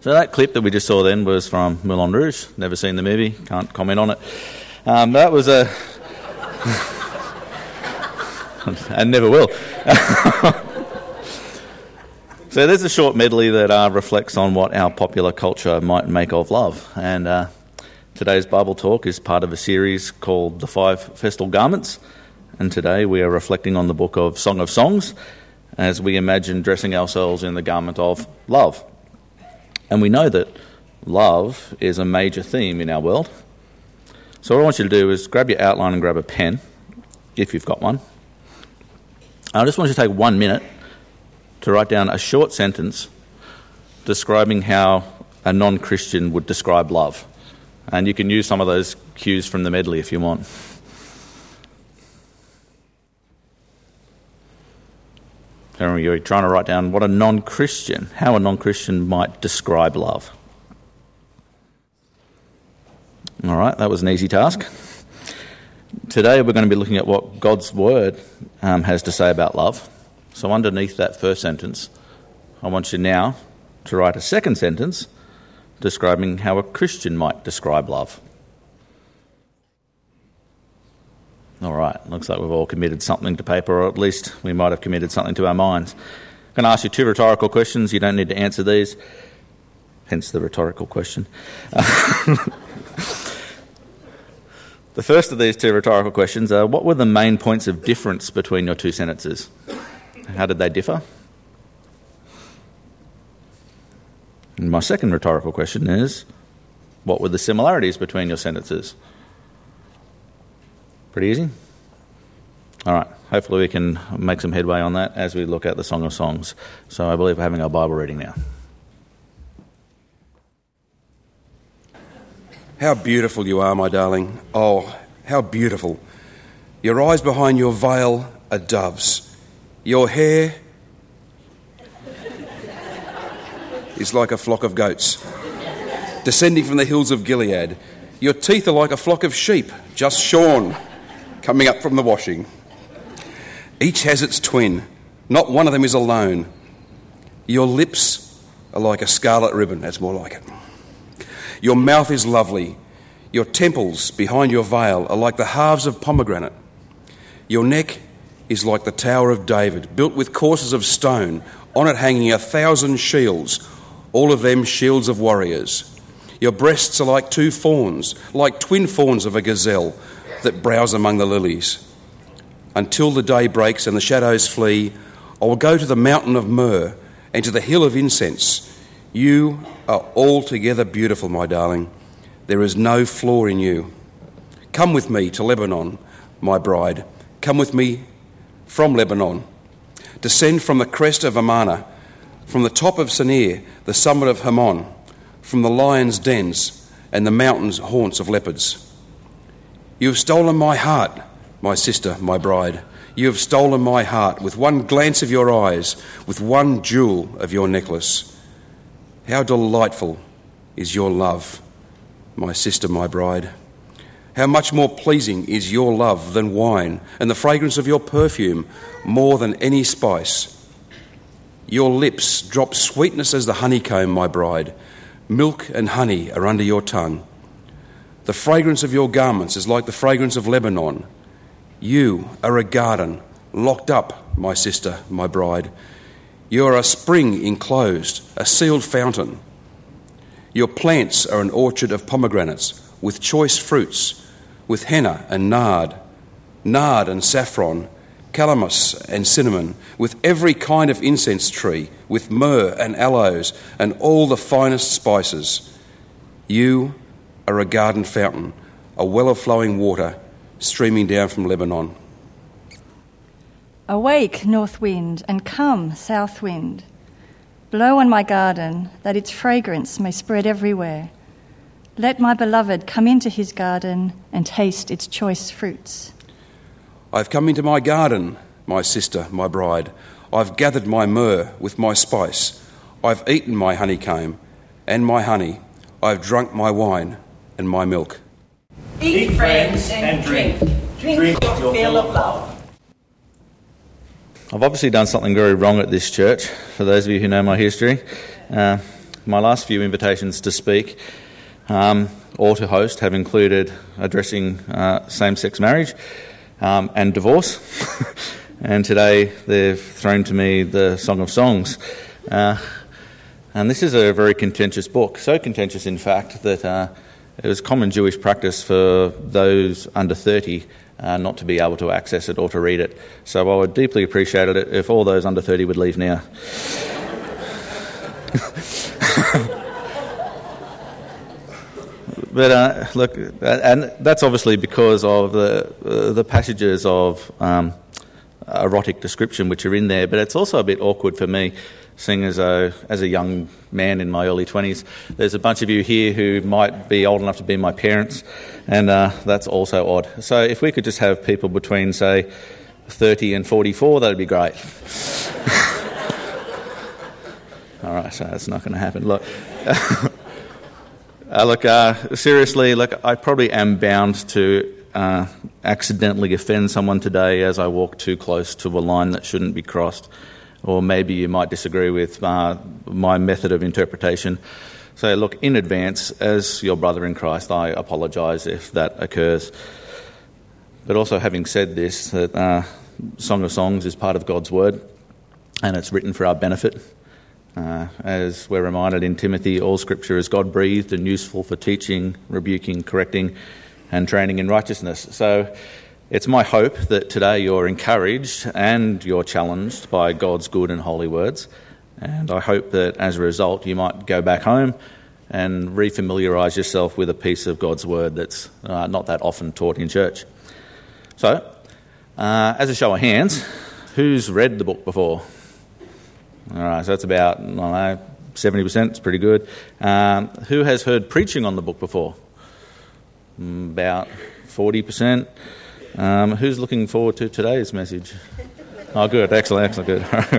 So that clip that we just saw then was from Moulin Rouge. Never seen the movie, can't comment on it. That was a... and never will. So there's a short medley that reflects on what our popular culture might make of love. And today's Bible talk is part of a series called The Five Festal Garments. And today we are reflecting on the book of Song of Songs as we imagine dressing ourselves in the garment of love. And we know that love is a major theme in our world. So what I want you to do is grab your outline and grab a pen, if you've got one. I just want you to take 1 minute to write down a short sentence describing how a non-Christian would describe love. And you can use some of those cues from the medley if you want. You're trying to write down how a non-Christian might describe love. All right, that was an easy task. Today we're going to be looking at what God's Word has to say about love. So underneath that first sentence, I want you now to write a second sentence describing how a Christian might describe love. All right, looks like we've all committed something to paper, or at least we might have committed something to our minds. I'm going to ask you 2 rhetorical questions. You don't need to answer these, hence the rhetorical question. The first of these 2 rhetorical questions are, what were the main points of difference between your 2 sentences? How did they differ? And my second rhetorical question is, what were the similarities between your sentences? Pretty easy? All right, hopefully we can make some headway on that as we look at the Song of Songs. So I believe we're having our Bible reading now. How beautiful you are, my darling. Oh, how beautiful. Your eyes behind your veil are doves. Your hair is like a flock of goats descending from the hills of Gilead. Your teeth are like a flock of sheep just shorn, coming up from the washing. Each has its twin. Not one of them is alone. Your lips are like a scarlet ribbon. That's more like it. Your mouth is lovely. Your temples behind your veil are like the halves of pomegranate. Your neck is like the Tower of David, built with courses of stone, on it hanging 1,000 shields, all of them shields of warriors. Your breasts are like 2 fawns, like twin fawns of a gazelle that browse among the lilies. Until the day breaks and the shadows flee, I will go to the mountain of myrrh and to the hill of incense. You are altogether beautiful, my darling. There is no flaw in you. Come with me to Lebanon, my bride. Come with me from Lebanon. Descend from the crest of Amana, from the top of Senir, the summit of Hermon, from the lions' dens and the mountains' haunts of leopards. You have stolen my heart, my sister, my bride. You have stolen my heart with one glance of your eyes, with one jewel of your necklace. How delightful is your love, my sister, my bride. How much more pleasing is your love than wine, and the fragrance of your perfume more than any spice. Your lips drop sweetness as the honeycomb, my bride. Milk and honey are under your tongue. The fragrance of your garments is like the fragrance of Lebanon. You are a garden locked up, my sister, my bride. You are a spring enclosed, a sealed fountain. Your plants are an orchard of pomegranates with choice fruits, with henna and nard and saffron, calamus and cinnamon, with every kind of incense tree, with myrrh and aloes and all the finest spices. You are a garden fountain, a well of flowing water streaming down from Lebanon. Awake, north wind, and come, south wind. Blow on my garden, that its fragrance may spread everywhere. Let my beloved come into his garden and taste its choice fruits. I've come into my garden, my sister, my bride. I've gathered my myrrh with my spice. I've eaten my honeycomb and my honey. I've drunk my wine and my milk. Eat, friends, and drink. Drink your fill of love. I've obviously done something very wrong at this church, for those of you who know my history. my last few invitations to speak or to host have included addressing same-sex marriage and divorce. And today they've thrown to me the Song of Songs. And this is a very contentious book, so contentious in fact that it was common Jewish practice for those under 30 not to be able to access it or to read it. So I would deeply appreciate it if all those under 30 would leave now. But look, and that's obviously because of the passages of erotic description which are in there, but it's also a bit awkward for me, seeing as a young man in my early 20s. There's a bunch of you here who might be old enough to be my parents, and that's also odd. So if we could just have people between, say, 30 and 44, that'd be great. All right, so that's not going to happen. Look, seriously, I probably am bound to accidentally offend someone today as I walk too close to a line that shouldn't be crossed. Or maybe you might disagree with my method of interpretation. So look, in advance, as your brother in Christ, I apologise if that occurs. But also having said this, that Song of Songs is part of God's Word, and it's written for our benefit. As we're reminded in Timothy, all Scripture is God-breathed and useful for teaching, rebuking, correcting, and training in righteousness. So it's my hope that today you're encouraged and you're challenged by God's good and holy words. And I hope that as a result you might go back home and refamiliarise yourself with a piece of God's word that's not that often taught in church. So, as a show of hands, who's read the book before? All right, so that's about, 70%, it's pretty good. Who has heard preaching on the book before? About 40%. Who's looking forward to today's message? Oh, good, excellent, good.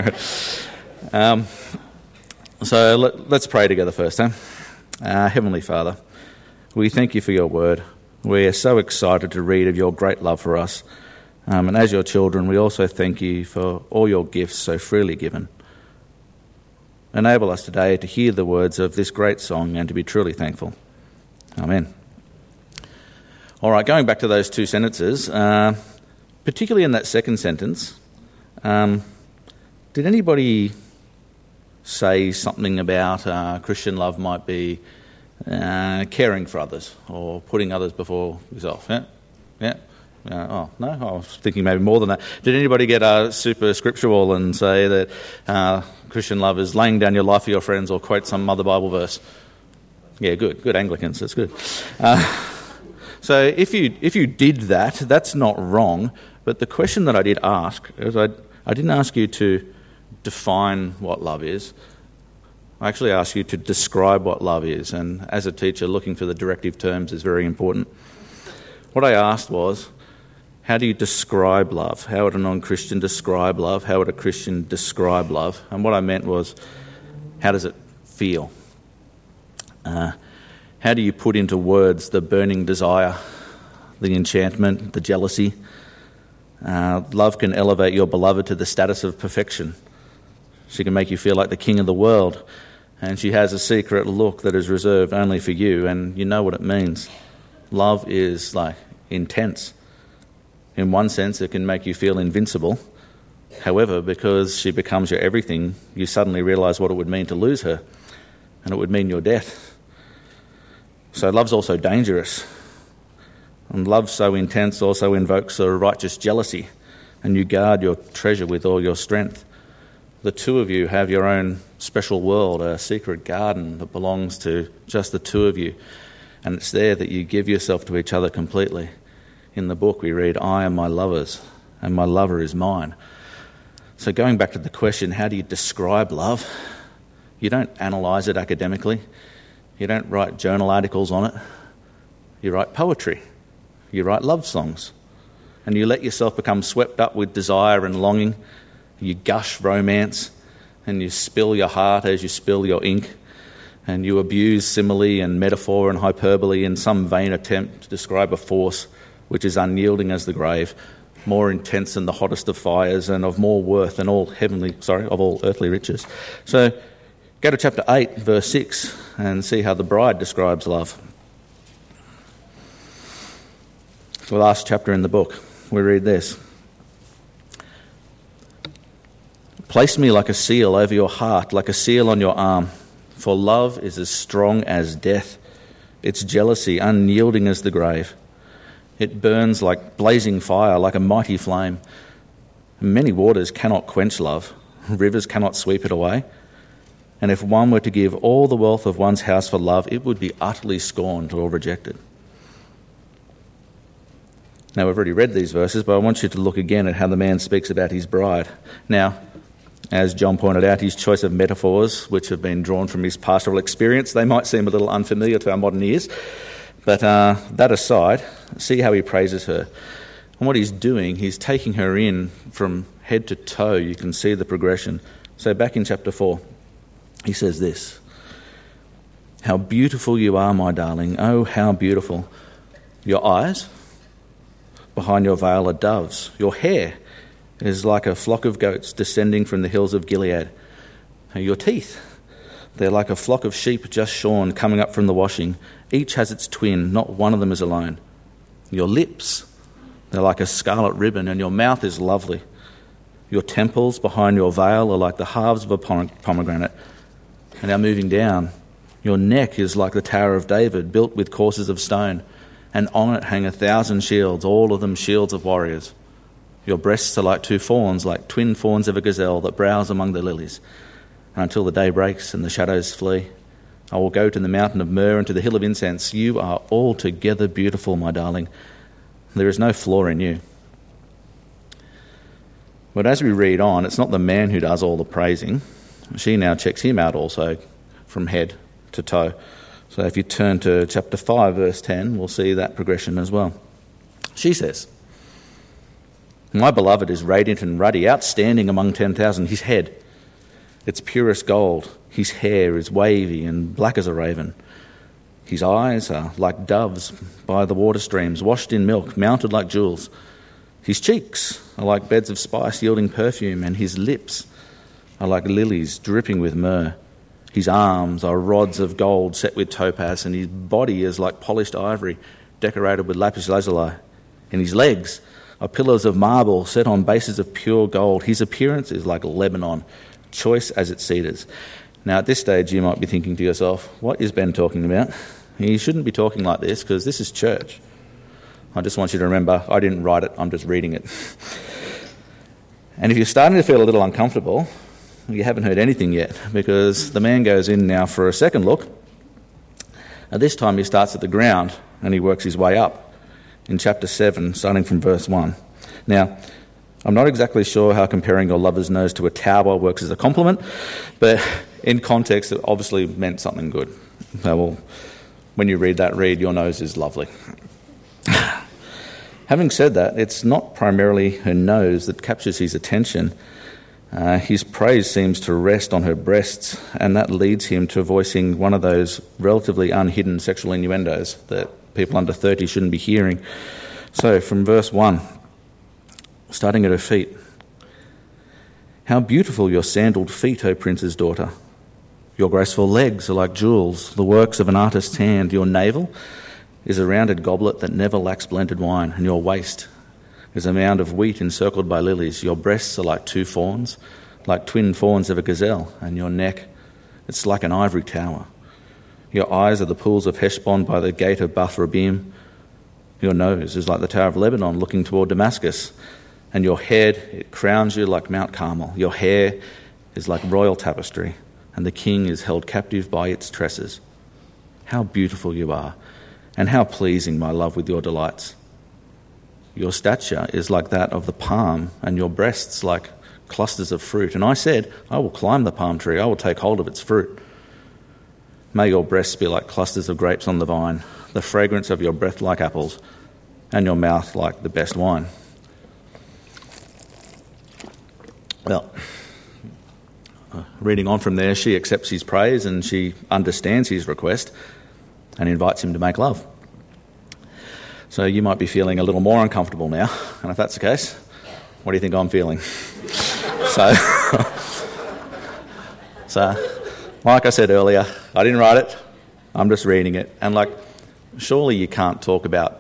So let's pray together first. Heavenly Father, we thank you for your word. We are so excited to read of your great love for us. And as your children, we also thank you for all your gifts so freely given. Enable us today to hear the words of this great song and to be truly thankful. Amen. All right, going back to those two sentences, particularly in that second sentence, did anybody say something about Christian love might be caring for others or putting others before yourself? Yeah? Oh, no? I was thinking maybe more than that. Did anybody get super scriptural and say that Christian love is laying down your life for your friends or quote some other Bible verse? Yeah, good Anglicans, that's good. So if you did that, that's not wrong. But the question that I did ask is I didn't ask you to define what love is. I actually asked you to describe what love is. And as a teacher, looking for the directive terms is very important. What I asked was, how do you describe love? How would a non-Christian describe love? How would a Christian describe love? And what I meant was, how does it feel? How do you put into words the burning desire, the enchantment, the jealousy? Love can elevate your beloved to the status of perfection. She can make you feel like the king of the world, and she has a secret look that is reserved only for you, and you know what it means. Love is intense. In one sense, it can make you feel invincible. However, because she becomes your everything, you suddenly realise what it would mean to lose her, and it would mean your death. So love's also dangerous. And love so intense also invokes a righteous jealousy, and you guard your treasure with all your strength. The two of you have your own special world, a secret garden that belongs to just the two of you, and it's there that you give yourself to each other completely. In the book we read, I am my lover's, and my lover is mine. So going back to the question, how do you describe love? You don't analyse it academically. You don't write journal articles on it. You write poetry. You write love songs. And you let yourself become swept up with desire and longing. You gush romance, and you spill your heart as you spill your ink. And you abuse simile and metaphor and hyperbole in some vain attempt to describe a force which is unyielding as the grave, more intense than the hottest of fires, and of more worth than all earthly riches. So Go to chapter 8, verse 6, and see how the bride describes love. It's the last chapter in the book. We read this. Place me like a seal over your heart, like a seal on your arm, for love is as strong as death, its jealousy unyielding as the grave. It burns like blazing fire, like a mighty flame. Many waters cannot quench love, rivers cannot sweep it away. And if one were to give all the wealth of one's house for love, it would be utterly scorned or rejected. Now, we've already read these verses, but I want you to look again at how the man speaks about his bride. Now, as John pointed out, his choice of metaphors, which have been drawn from his pastoral experience, they might seem a little unfamiliar to our modern ears. But that aside, see how he praises her. And what he's doing, he's taking her in from head to toe. You can see the progression. So back in chapter 4, he says this. How beautiful you are, my darling. Oh, how beautiful. Your eyes behind your veil are doves. Your hair is like a flock of goats descending from the hills of Gilead. Your teeth, they're like a flock of sheep just shorn, coming up from the washing. Each has its twin, not one of them is alone. Your lips, they're like a scarlet ribbon, and your mouth is lovely. Your temples behind your veil are like the halves of a pomegranate. And now moving down, your neck is like the Tower of David, built with courses of stone, and on it hang 1,000 shields, all of them shields of warriors. Your breasts are like 2 fawns, like twin fawns of a gazelle that browse among the lilies. And until the day breaks and the shadows flee, I will go to the mountain of myrrh and to the hill of incense. You are altogether beautiful, my darling. There is no flaw in you. But as we read on, it's not the man who does all the praising. She now checks him out also from head to toe. So if you turn to chapter 5, verse 10, we'll see that progression as well. She says, my beloved is radiant and ruddy, outstanding among 10,000. His head, it's purest gold. His hair is wavy and black as a raven. His eyes are like doves by the water streams, washed in milk, mounted like jewels. His cheeks are like beds of spice yielding perfume, and his lips are like lilies dripping with myrrh. His arms are rods of gold set with topaz, and his body is like polished ivory decorated with lapis lazuli. And his legs are pillars of marble set on bases of pure gold. His appearance is like Lebanon, choice as its cedars. Now, at this stage, you might be thinking to yourself, what is Ben talking about? He shouldn't be talking like this because this is church. I just want you to remember, I didn't write it, I'm just reading it. And if you're starting to feel a little uncomfortable, you haven't heard anything yet, because the man goes in now for a second look. And this time he starts at the ground and he works his way up in chapter 7, starting from verse 1. Now, I'm not exactly sure how comparing your lover's nose to a tower works as a compliment, but in context it obviously meant something good. So, well, when you read that, read, your nose is lovely. Having said that, it's not primarily her nose that captures his attention. His praise seems to rest on her breasts, and that leads him to voicing one of those relatively unhidden sexual innuendos that people under 30 shouldn't be hearing. So, from verse 1, starting at her feet. How beautiful your sandaled feet, O prince's daughter. Your graceful legs are like jewels, the works of an artist's hand. Your navel is a rounded goblet that never lacks blended wine, and your waist is a mound of wheat encircled by lilies. Your breasts are like 2 fawns, like twin fawns of a gazelle, and your neck, it's like an ivory tower. Your eyes are the pools of Heshbon by the gate of Bath Rabbim. Your nose is like the Tower of Lebanon looking toward Damascus, and your head, it crowns you like Mount Carmel. Your hair is like royal tapestry, and the king is held captive by its tresses. How beautiful you are, and how pleasing, my love, with your delights. Your stature is like that of the palm, and your breasts like clusters of fruit. And I said, I will climb the palm tree, I will take hold of its fruit. May your breasts be like clusters of grapes on the vine, the fragrance of your breath like apples, and your mouth like the best wine. Well, reading on from there, she accepts his praise and she understands his request and invites him to make love. So you might be feeling a little more uncomfortable now, and if that's the case, what do you think I'm feeling? So Like I said earlier, I didn't write it, I'm just reading it. And surely you can't talk about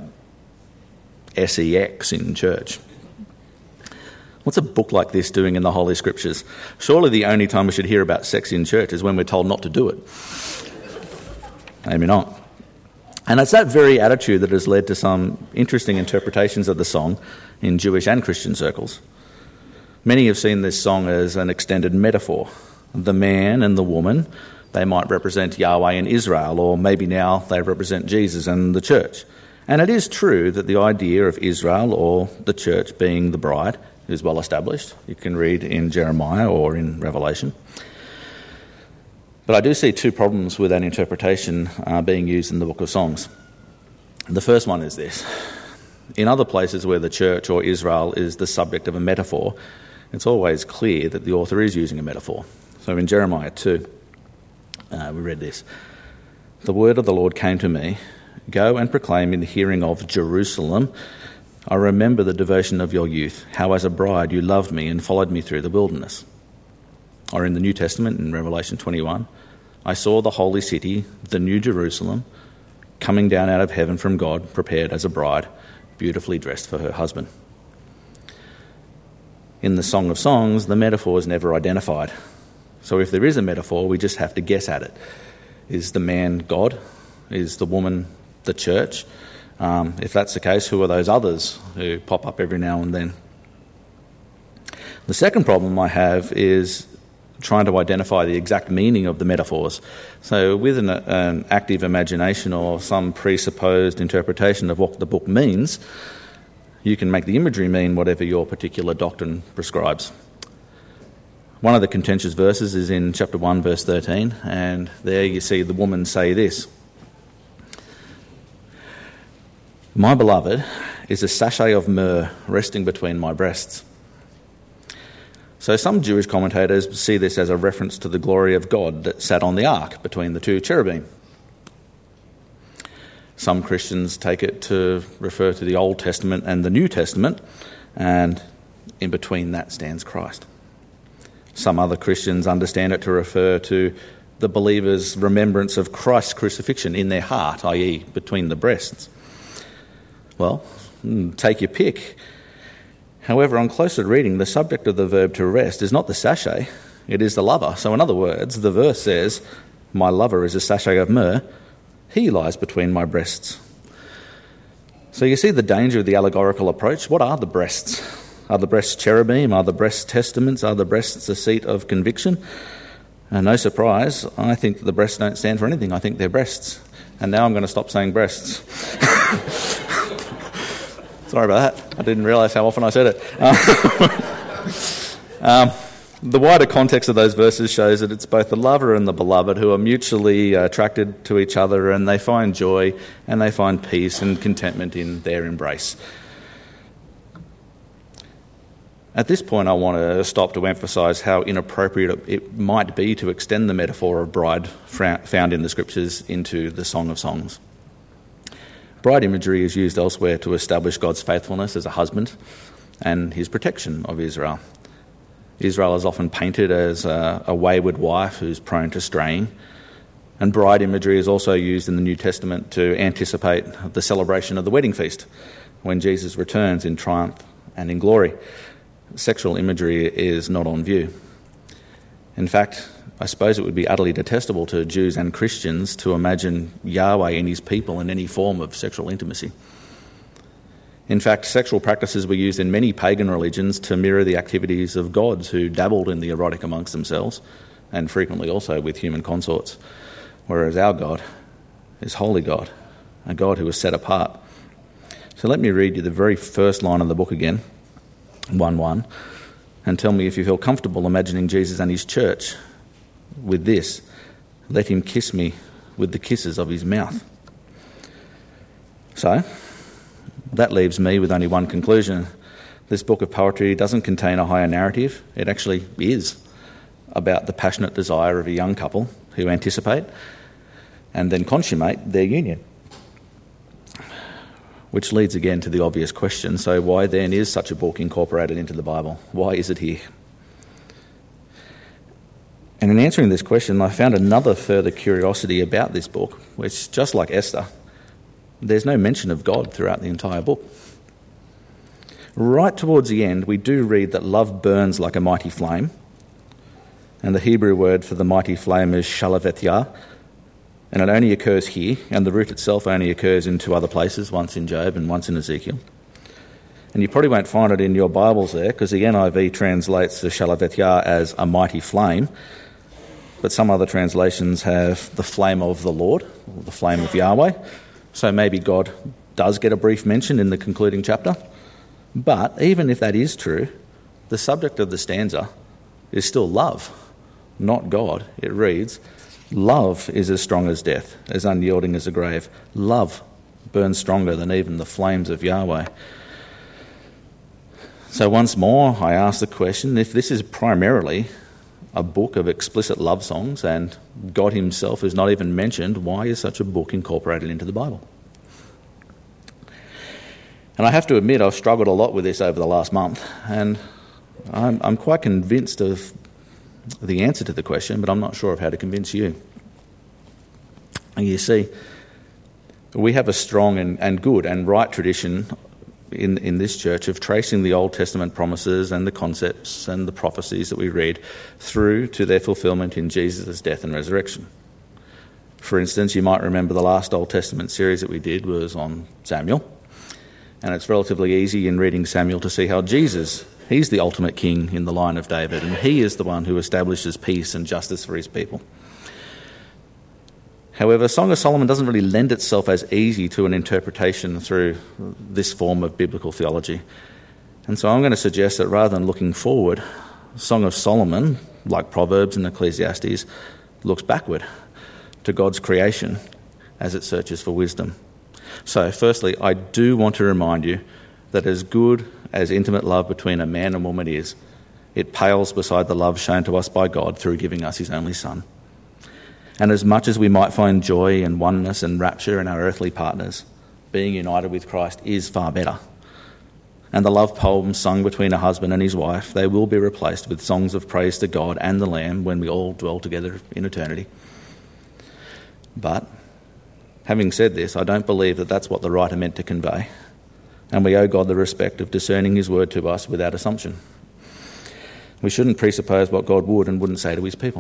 sex in church. What's a book like this doing in the Holy Scriptures? Surely the only time we should hear about sex in church is when we're told not to do it. Maybe not. And it's that very attitude that has led to some interesting interpretations of the song in Jewish and Christian circles. Many have seen this song as an extended metaphor. The man and the woman, they might represent Yahweh and Israel, or maybe now they represent Jesus and the church. And it is true that the idea of Israel or the church being the bride is well established. You can read in Jeremiah or in Revelation. But I do see two problems with that interpretation being used in the Book of Songs. The first one is this. In other places where the church or Israel is the subject of a metaphor, it's always clear that the author is using a metaphor. So in Jeremiah 2, we read this. The word of the Lord came to me, go and proclaim in the hearing of Jerusalem, I remember the devotion of your youth, how as a bride you loved me and followed me through the wilderness. Or in the New Testament, in Revelation 21, I saw the holy city, the new Jerusalem, coming down out of heaven from God, prepared as a bride, beautifully dressed for her husband. In the Song of Songs, the metaphor is never identified. So if there is a metaphor, we just have to guess at it. Is the man God? Is the woman the church? If that's the case, who are those others who pop up every now and then? The second problem I have is trying to identify the exact meaning of the metaphors. So with an active imagination or some presupposed interpretation of what the book means, you can make the imagery mean whatever your particular doctrine prescribes. One of the contentious verses is in chapter 1, verse 13, and there you see the woman say this. My beloved is a sachet of myrrh resting between my breasts. So some Jewish commentators see this as a reference to the glory of God that sat on the ark between the two cherubim. Some Christians take it to refer to the Old Testament and the New Testament, and in between that stands Christ. Some other Christians understand it to refer to the believer's remembrance of Christ's crucifixion in their heart, i.e. between the breasts. Well, take your pick. However, on closer reading, the subject of the verb to rest is not the sachet, it is the lover. So in other words, the verse says, my lover is a sachet of myrrh, he lies between my breasts. So you see the danger of the allegorical approach. What are the breasts? Are the breasts cherubim? Are the breasts testaments? Are the breasts a seat of conviction? And no surprise, I think that the breasts don't stand for anything. I think they're breasts. And now I'm going to stop saying breasts. Sorry about that. I didn't realise how often I said it. The wider context of those verses shows that it's both the lover and the beloved who are mutually attracted to each other, and they find joy and they find peace and contentment in their embrace. At this point, I want to stop to emphasise how inappropriate it might be to extend the metaphor of bride found in the Scriptures into the Song of Songs. Bride imagery is used elsewhere to establish God's faithfulness as a husband and his protection of Israel. Israel is often painted as a wayward wife who's prone to straying, and bride imagery is also used in the New Testament to anticipate the celebration of the wedding feast when Jesus returns in triumph and in glory. Sexual imagery is not on view. In fact, I suppose it would be utterly detestable to Jews and Christians to imagine Yahweh and his people in any form of sexual intimacy. In fact, sexual practices were used in many pagan religions to mirror the activities of gods who dabbled in the erotic amongst themselves, and frequently also with human consorts, whereas our God is holy God, a God who is set apart. So let me read you the very first line of the book again, 1:1, and tell me if you feel comfortable imagining Jesus and his church with this: let him kiss me with the kisses of his mouth. So, that leaves me with only one conclusion. This book of poetry doesn't contain a higher narrative. It actually is about the passionate desire of a young couple who anticipate and then consummate their union. Which leads again to the obvious question, so why then is such a book incorporated into the Bible? Why is it here? And in answering this question, I found another further curiosity about this book, which, just like Esther, there's no mention of God throughout the entire book. Right towards the end, we do read that love burns like a mighty flame, and the Hebrew word for the mighty flame is shalavetiyah, and it only occurs here, and the root itself only occurs in two other places, once in Job and once in Ezekiel. And you probably won't find it in your Bibles there, because the NIV translates the shalavetiyah as a mighty flame, but some other translations have the flame of the Lord, or the flame of Yahweh. So maybe God does get a brief mention in the concluding chapter. But even if that is true, the subject of the stanza is still love, not God. It reads, "Love is as strong as death, as unyielding as a grave. Love burns stronger than even the flames of Yahweh." So once more, I ask the question, if this is primarily a book of explicit love songs and God himself is not even mentioned, why is such a book incorporated into the Bible? And I have to admit, I've struggled a lot with this over the last month, and I'm quite convinced of the answer to the question, but I'm not sure of how to convince you. You see, we have a strong and good and right tradition in this church of tracing the Old Testament promises and the concepts and the prophecies that we read through to their fulfilment in Jesus' death and resurrection. For instance, you might remember the last Old Testament series that we did was on Samuel, and it's relatively easy in reading Samuel to see how Jesus, he's the ultimate king in the line of David, and he is the one who establishes peace and justice for his people. However, Song of Solomon doesn't really lend itself as easy to an interpretation through this form of biblical theology. And so I'm going to suggest that rather than looking forward, Song of Solomon, like Proverbs and Ecclesiastes, looks backward to God's creation as it searches for wisdom. So firstly, I do want to remind you that as good as intimate love between a man and woman is, it pales beside the love shown to us by God through giving us his only Son. And as much as we might find joy and oneness and rapture in our earthly partners, being united with Christ is far better. And the love poems sung between a husband and his wife, they will be replaced with songs of praise to God and the Lamb when we all dwell together in eternity. But, having said this, I don't believe that that's what the writer meant to convey. And we owe God the respect of discerning his word to us without assumption. We shouldn't presuppose what God would and wouldn't say to his people.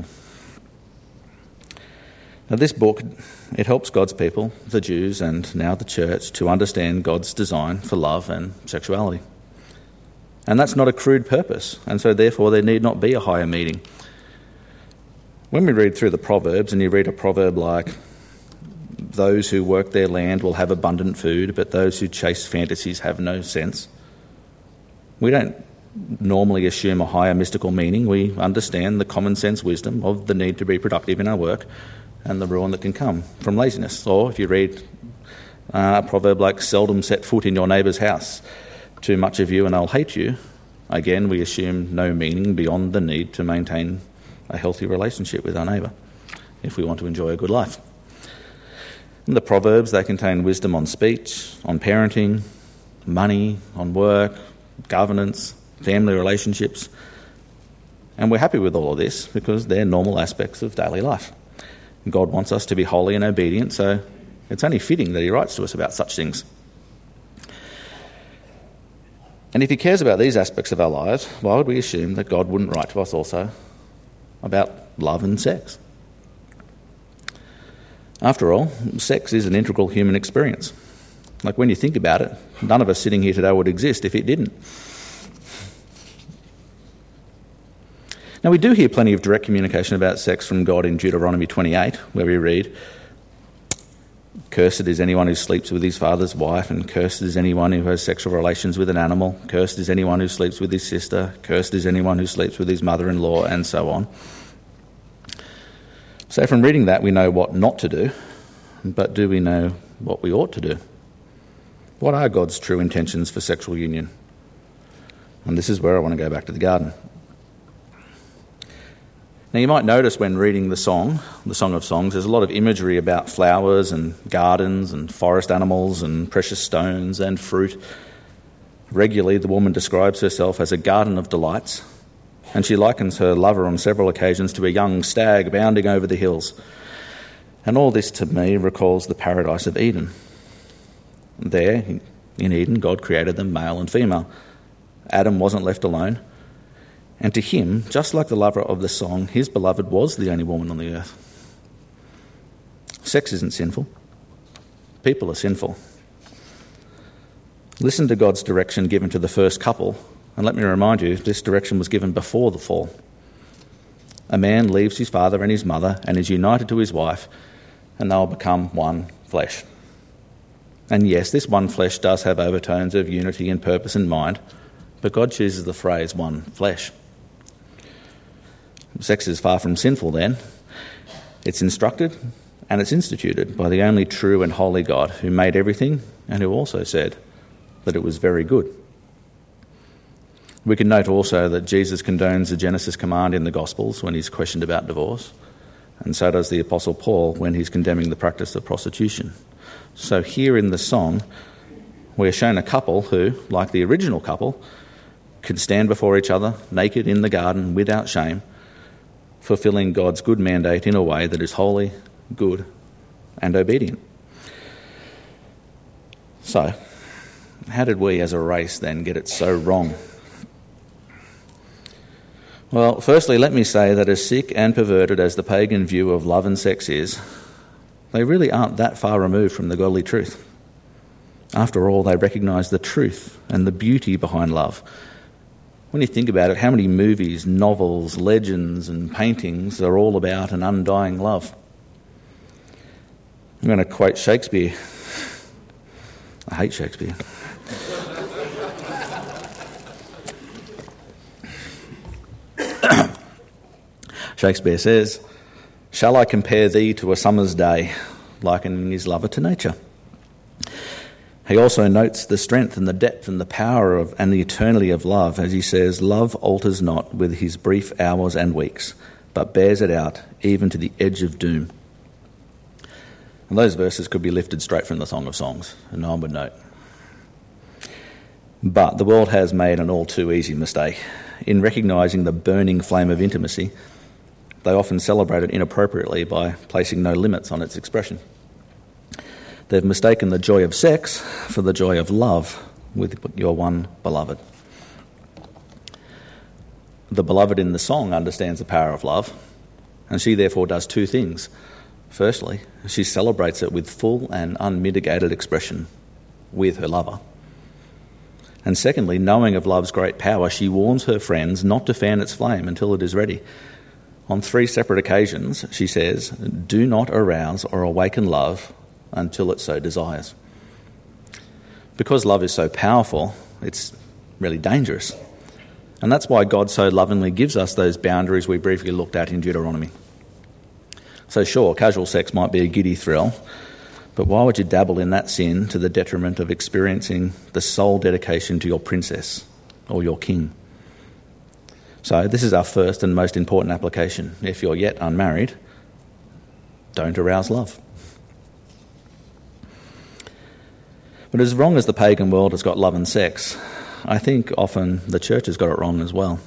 Now, this book, it helps God's people, the Jews and now the church, to understand God's design for love and sexuality. And that's not a crude purpose, and so therefore there need not be a higher meaning. When we read through the Proverbs, and you read a proverb like, "Those who work their land will have abundant food, but those who chase fantasies have no sense," we don't normally assume a higher mystical meaning. We understand the common sense wisdom of the need to be productive in our work and the ruin that can come from laziness. Or if you read a proverb like, "Seldom set foot in your neighbour's house, too much of you and I'll hate you," again we assume no meaning beyond the need to maintain a healthy relationship with our neighbour if we want to enjoy a good life. And the Proverbs, they contain wisdom on speech, on parenting, money, on work, governance, family relationships. And we're happy with all of this because they're normal aspects of daily life. God wants us to be holy and obedient, so it's only fitting that he writes to us about such things. And if he cares about these aspects of our lives, why would we assume that God wouldn't write to us also about love and sex? After all, sex is an integral human experience. Like, when you think about it, none of us sitting here today would exist if it didn't. Now, we do hear plenty of direct communication about sex from God in Deuteronomy 28, where we read, "Cursed is anyone who sleeps with his father's wife, and cursed is anyone who has sexual relations with an animal. Cursed is anyone who sleeps with his sister. Cursed is anyone who sleeps with his mother-in-law," and so on. So from reading that, we know what not to do, but do we know what we ought to do? What are God's true intentions for sexual union? And this is where I want to go back to the garden. Now, you might notice when reading the Song of Songs, there's a lot of imagery about flowers and gardens and forest animals and precious stones and fruit. Regularly, the woman describes herself as a garden of delights, and she likens her lover on several occasions to a young stag bounding over the hills. And all this to me recalls the paradise of Eden. There, in Eden, God created them male and female. Adam wasn't left alone. And to him, just like the lover of the song, his beloved was the only woman on the earth. Sex isn't sinful. People are sinful. Listen to God's direction given to the first couple, and let me remind you, this direction was given before the fall. A man leaves his father and his mother and is united to his wife, and they'll become one flesh. And yes, this one flesh does have overtones of unity and purpose in mind, but God chooses the phrase one flesh. Sex is far from sinful then. It's instructed and it's instituted by the only true and holy God who made everything and who also said that it was very good. We can note also that Jesus condones the Genesis command in the Gospels when he's questioned about divorce, and so does the Apostle Paul when he's condemning the practice of prostitution. So here in the song, we're shown a couple who, like the original couple, could stand before each other naked in the garden without shame, fulfilling God's good mandate in a way that is holy, good, and obedient. So, how did we as a race then get it so wrong? Well, firstly, let me say that as sick and perverted as the pagan view of love and sex is, they really aren't that far removed from the godly truth. After all, they recognise the truth and the beauty behind love. When you think about it, how many movies, novels, legends and paintings are all about an undying love? I'm going to quote Shakespeare. I hate Shakespeare. Shakespeare says, "Shall I compare thee to a summer's day, likening his lover to nature?" He also notes the strength and the depth and the power of and the eternity of love, as he says, "Love alters not with his brief hours and weeks, but bears it out even to the edge of doom." And those verses could be lifted straight from the Song of Songs, and no one would know. But the world has made an all too easy mistake. In recognising the burning flame of intimacy, they often celebrate it inappropriately by placing no limits on its expression. They've mistaken the joy of sex for the joy of love with your one beloved. The beloved in the song understands the power of love, and she therefore does two things. Firstly, she celebrates it with full and unmitigated expression with her lover. And secondly, knowing of love's great power, she warns her friends not to fan its flame until it is ready. On 3 separate occasions, she says, "Do not arouse or awaken love until it so desires." Because love is so powerful, it's really dangerous. And that's why God so lovingly gives us those boundaries we briefly looked at in Deuteronomy. So sure, casual sex might be a giddy thrill, but why would you dabble in that sin to the detriment of experiencing the soul dedication to your princess or your king? So this is our first and most important application. If you're yet unmarried, don't arouse love. But as wrong as the pagan world has got love and sex, I think often the church has got it wrong as well.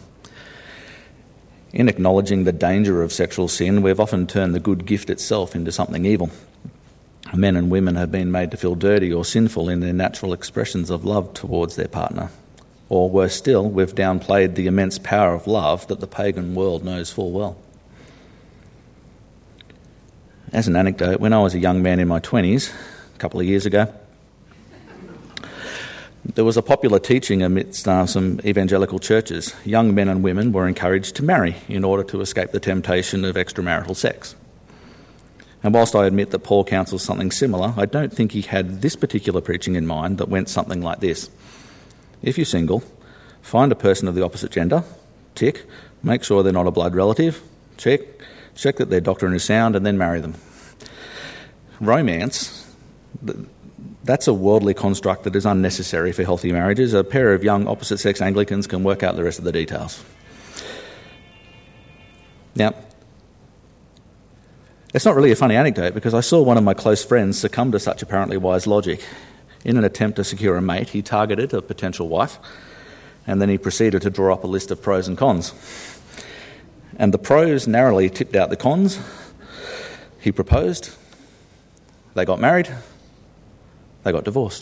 In acknowledging the danger of sexual sin, we've often turned the good gift itself into something evil. Men and women have been made to feel dirty or sinful in their natural expressions of love towards their partner. Or worse still, we've downplayed the immense power of love that the pagan world knows full well. As an anecdote, when I was a young man in my 20s, a couple of years ago, there was a popular teaching amidst some evangelical churches. Young men and women were encouraged to marry in order to escape the temptation of extramarital sex. And whilst I admit that Paul counsels something similar, I don't think he had this particular preaching in mind that went something like this. If you're single, find a person of the opposite gender, tick, make sure they're not a blood relative, check that their doctrine is sound, and then marry them. Romance, that's a worldly construct that is unnecessary for healthy marriages. A pair of young opposite-sex Anglicans can work out the rest of the details. Now, it's not really a funny anecdote because I saw one of my close friends succumb to such apparently wise logic. In an attempt to secure a mate, he targeted a potential wife, and then he proceeded to draw up a list of pros and cons. And the pros narrowly tipped out the cons. He proposed, they got married, they got divorced.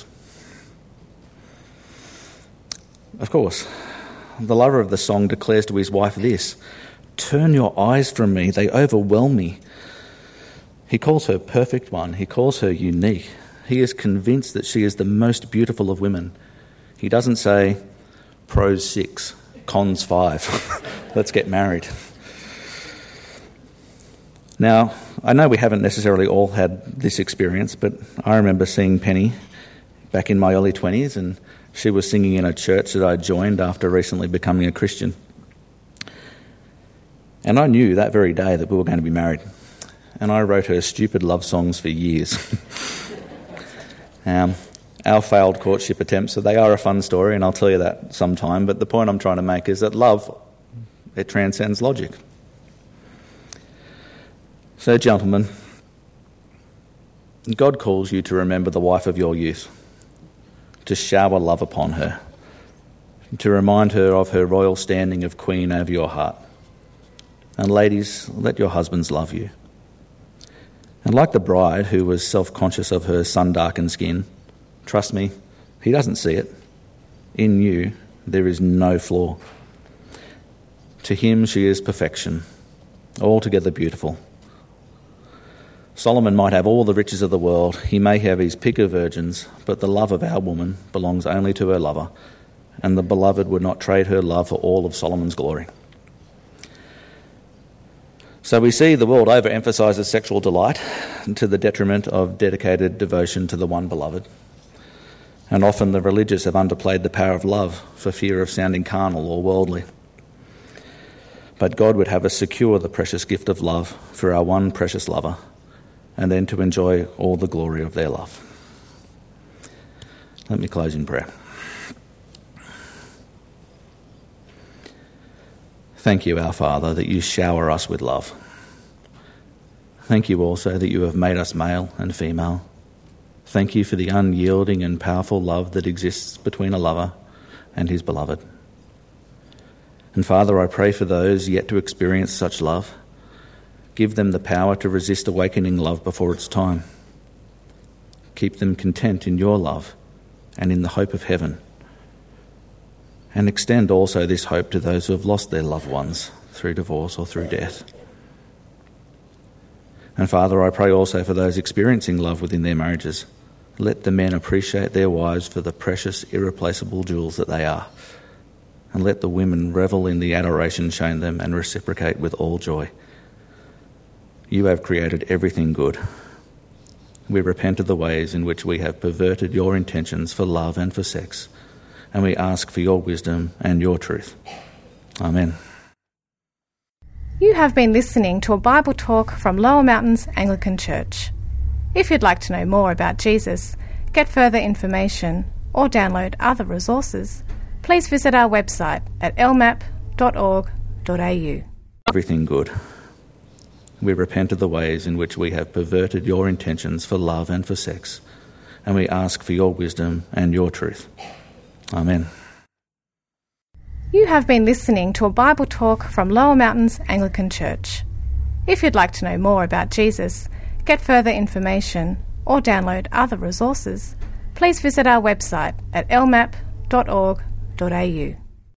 Of course, the lover of the song declares to his wife this, "Turn your eyes from me, they overwhelm me." He calls her perfect one, he calls her unique. He is convinced that she is the most beautiful of women. He doesn't say, pros 6, cons 5, let's get married. Now, I know we haven't necessarily all had this experience, but I remember seeing Penny back in my early 20s, and she was singing in a church that I joined after recently becoming a Christian. And I knew that very day that we were going to be married. And I wrote her stupid love songs for years. Our failed courtship attempts, so they are a fun story, and I'll tell you that sometime, but the point I'm trying to make is that love, it transcends logic. So, gentlemen, God calls you to remember the wife of your youth, to shower love upon her, to remind her of her royal standing of queen over your heart. And ladies, let your husbands love you. And like the bride who was self-conscious of her sun-darkened skin, trust me, he doesn't see it. In you, there is no flaw. To him, she is perfection, altogether beautiful. Solomon might have all the riches of the world, he may have his pick of virgins, but the love of our woman belongs only to her lover, and the beloved would not trade her love for all of Solomon's glory. So we see the world overemphasises sexual delight to the detriment of dedicated devotion to the one beloved. And often the religious have underplayed the power of love for fear of sounding carnal or worldly. But God would have us secure the precious gift of love for our one precious lover, and then to enjoy all the glory of their love. Let me close in prayer. Thank you, our Father, that you shower us with love. Thank you also that you have made us male and female. Thank you for the unyielding and powerful love that exists between a lover and his beloved. And Father, I pray for those yet to experience such love. Give them the power to resist awakening love before its time. Keep them content in your love and in the hope of heaven. And extend also this hope to those who have lost their loved ones through divorce or through death. And Father, I pray also for those experiencing love within their marriages. Let the men appreciate their wives for the precious, irreplaceable jewels that they are. And let the women revel in the adoration shown them and reciprocate with all joy. You have created everything good. We repent of the ways in which we have perverted your intentions for love and for sex, and we ask for your wisdom and your truth. Amen. You have been listening to a Bible talk from Lower Mountains Anglican Church. If you'd like to know more about Jesus, get further information, or download other resources, please visit our website at lmap.org.au. Everything good. We repent of the ways in which we have perverted your intentions for love and for sex, and we ask for your wisdom and your truth. Amen. You have been listening to a Bible talk from Lower Mountains Anglican Church. If you'd like to know more about Jesus, get further information, or download other resources, please visit our website at lmap.org.au.